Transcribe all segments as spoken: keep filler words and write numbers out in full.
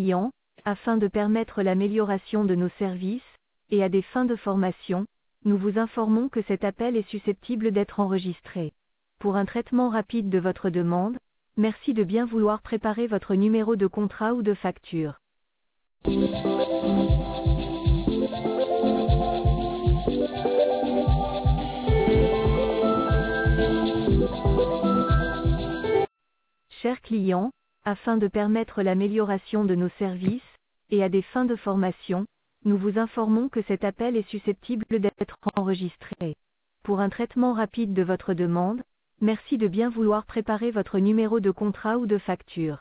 clients, afin de permettre l'amélioration de nos services, et à des fins de formation, nous vous informons que cet appel est susceptible d'être enregistré. Pour un traitement rapide de votre demande, merci de bien vouloir préparer votre numéro de contrat ou de facture. Chers clients, afin de permettre l'amélioration de nos services, et à des fins de formation, nous vous informons que cet appel est susceptible d'être enregistré. Pour un traitement rapide de votre demande, merci de bien vouloir préparer votre numéro de contrat ou de facture.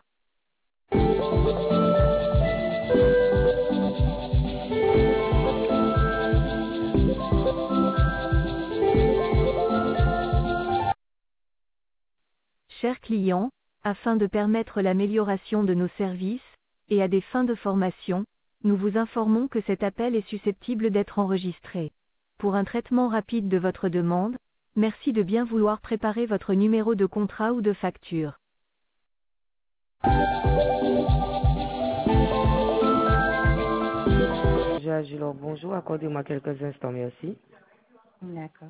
Chers clients, afin de permettre l'amélioration de nos services, et à des fins de formation, nous vous informons que cet appel est susceptible d'être enregistré. Pour un traitement rapide de votre demande, merci de bien vouloir préparer votre numéro de contrat ou de facture. Alors, bonjour, accordez-moi quelques instants, merci. D'accord.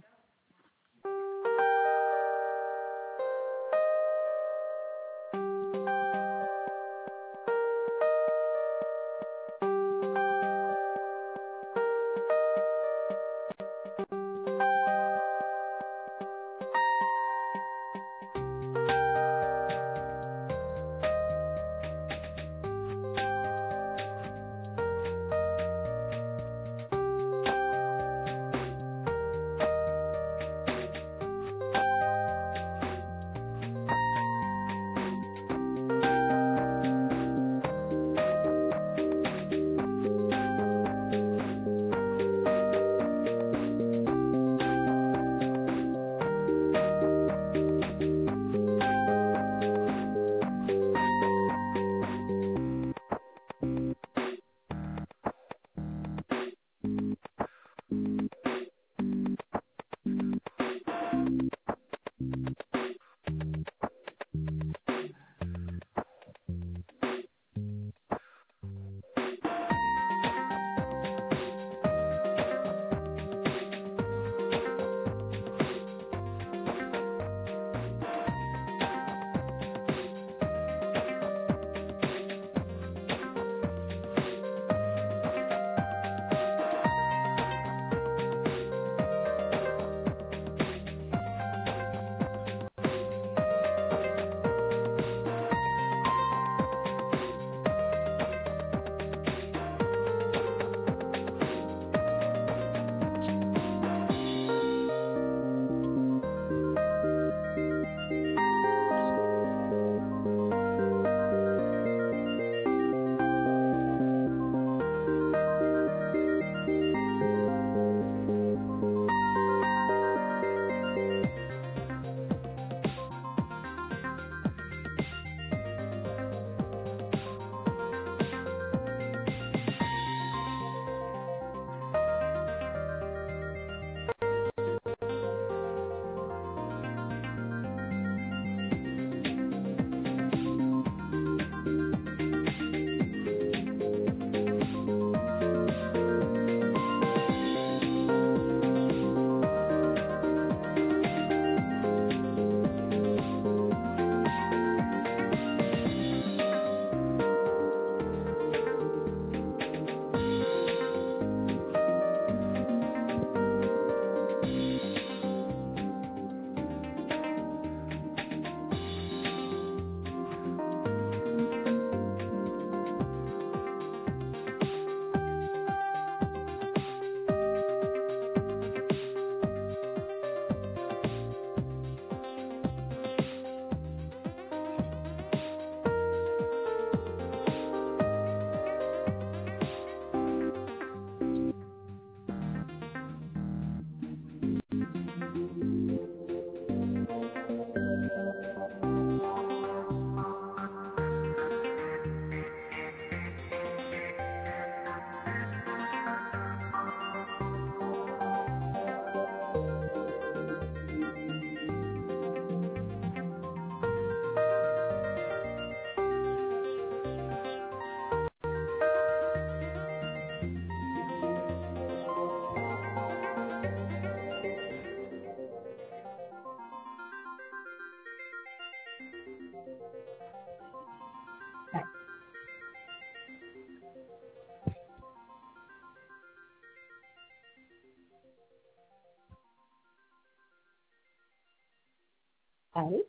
Allô?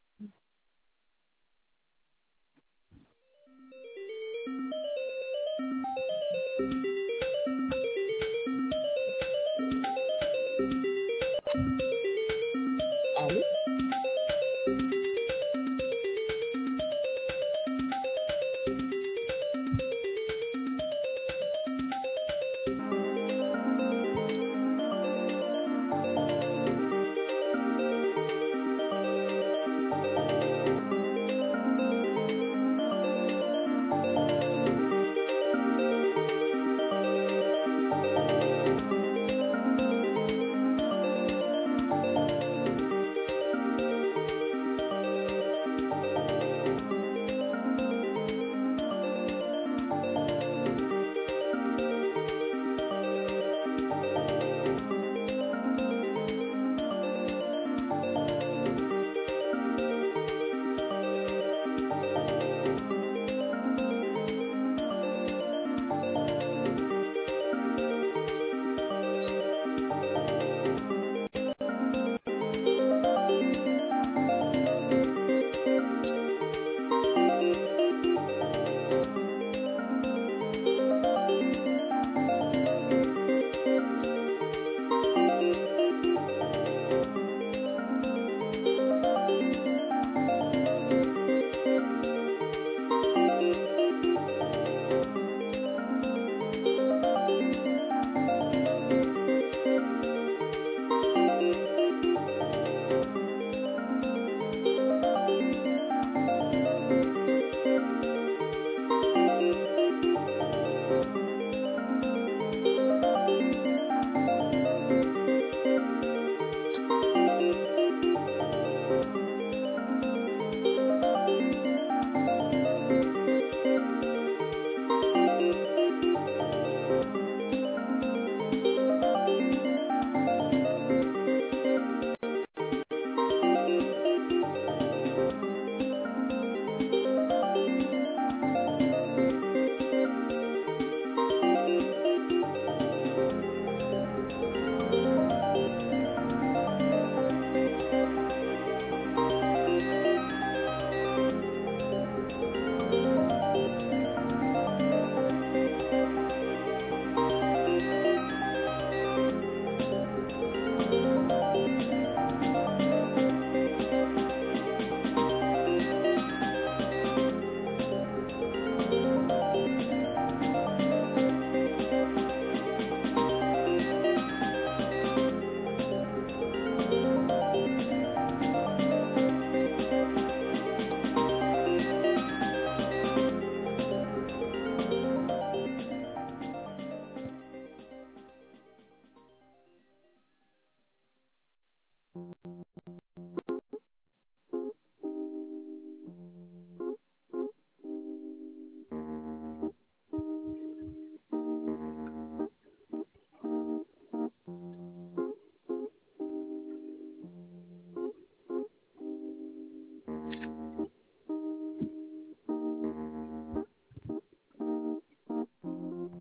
Allô?